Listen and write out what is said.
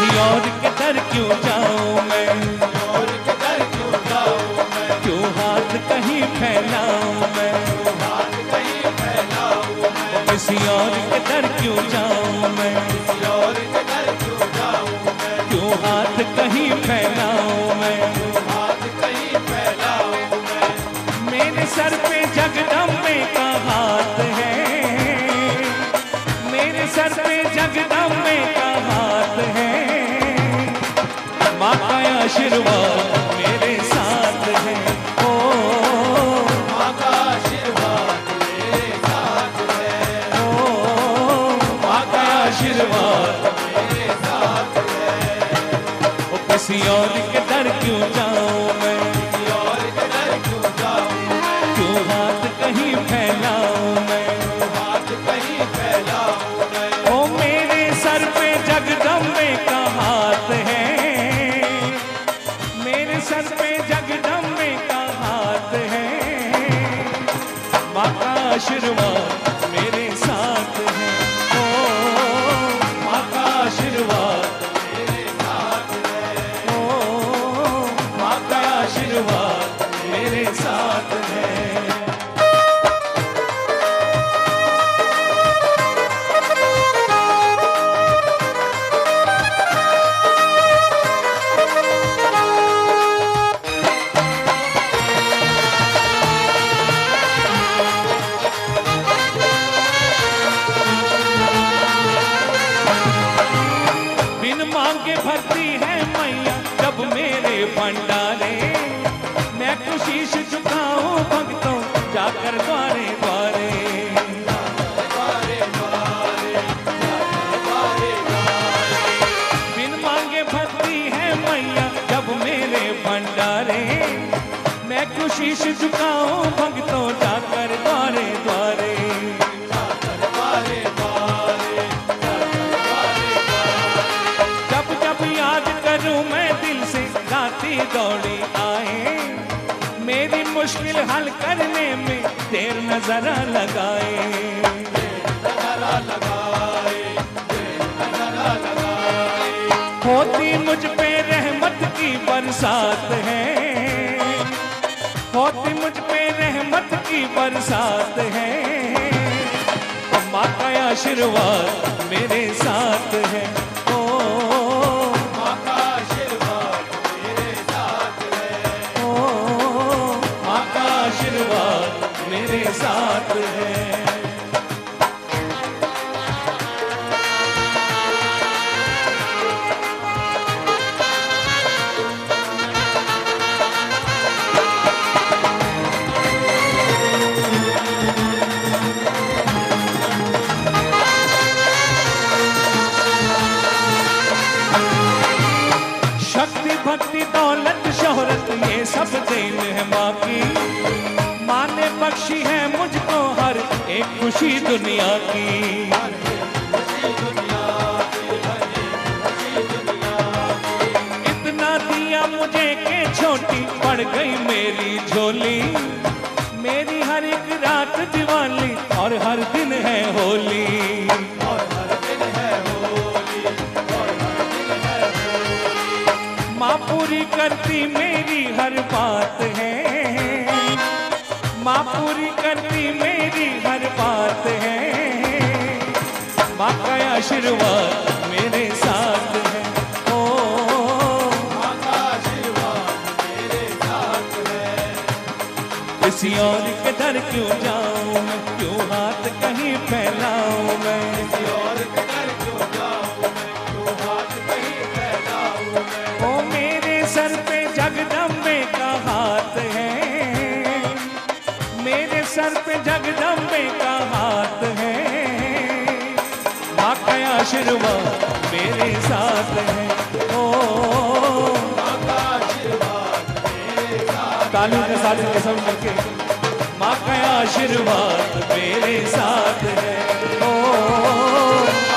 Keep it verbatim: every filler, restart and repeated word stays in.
किसी और के दर क्यों जाऊं मैं, और के दर क्यों जाऊं मैं, क्यों हाथ कहीं फैलाऊं मैं, हाथ कहीं फैलाऊं मैं, किसी और के दर क्यों जाऊं मैं, किसी और के दर क्यों जाऊं मैं, क्यों हाथ कहीं फैलाऊं मैं, हाथ कहीं फैलाऊं मैं। मेरे सर पे जगदम्बे का हाथ है, मेरे सर पे जगदम्बे का हाथ है, माँ का आशीर्वाद मेरे साथ है। ओ माँ का आशीर्वाद मेरे साथ है, ओ माँ का आशीर्वाद मेरे साथ है। ओ किसी और के दर क्यों जाऊं मैं, किसी और के दर क्यों जाऊं मैं, क्यों हाथ कहीं फैलाऊं मैं, हाथ कहीं फैलाऊं मैं। ओ मेरे सर पे जगदम्बे का हाथ है, मेरे सर पे जगदम्बे का हाथ है, माँ का आशीर्वाद मेरे साथ है। ओ माँ का आशीर्वाद मेरे साथ है, ओ माँ का आशीर्वाद मेरे साथ है। बिन मांगे भरती है मैया जब मेरे भंडारे, मैं खुशीश झुकाऊं भक्तों जाकर द्वारे द्वारे। द्वारे द्वारे, द्वारे द्वारे, बिन मांगे भरती है मैया जब मेरे भंडारे, मैं खुशीश झुकाऊं भक्तों जाकर द्वारे द्वारे। द्वारे द्वारे, द्वारे द्वारे। जब जब याद करूं मैं दिल से गाती दौड़ी आए, मेरी मुश्किल हल करने में देर न जरा लगाए। नजरा लगाए, नजरा लगाए। होती मुझ पे रहमत की बरसात है, होती मुझ पे रहमत की बरसात है, माँ का आशीर्वाद मेरे साथ है। ओ माँ का आशीर्वाद मेरे साथ है, ओ माँ का आशीर्वाद मेरे साथ है। शक्ति भक्ति दौलत शोहरत ये सब देन है माँ की, माँ ने बख्शी है मुझको हर एक खुशी दुनिया की। खुशी दुनिया की, हरी खुशी दुनिया की। इतना दिया मुझे के छोटी पड़ गई मेरी झोली, मेरी हर एक रात दिवाली और हर दिन है होली। और हर दिन है होली, और हर दिन है होली। माँ पूरी करती मेरी हर बात है, माँ पूरी करती मेरी हर बात है, माँ का आशीर्वाद मेरे साथ है। ओ माँ का आशीर्वाद मेरे साथ है, किसी और के दर क्यों जाऊं मैं, क्यों हाथ कहीं फैलाऊं मैं, किसी और के दर क्यों जाऊं मैं, क्यों हाथ कहीं फैलाऊं मैं। ओ मेरे सर पे जगदम्बे का हाथ है, मेरे सर पे जगदम्बे का हाथ है, माँ का आशीर्वाद मेरे साथ है। ओ माँ का आशीर्वाद मेरे साथ, ताली के साथ कसम करके, माँ का आशीर्वाद मेरे साथ है। ओ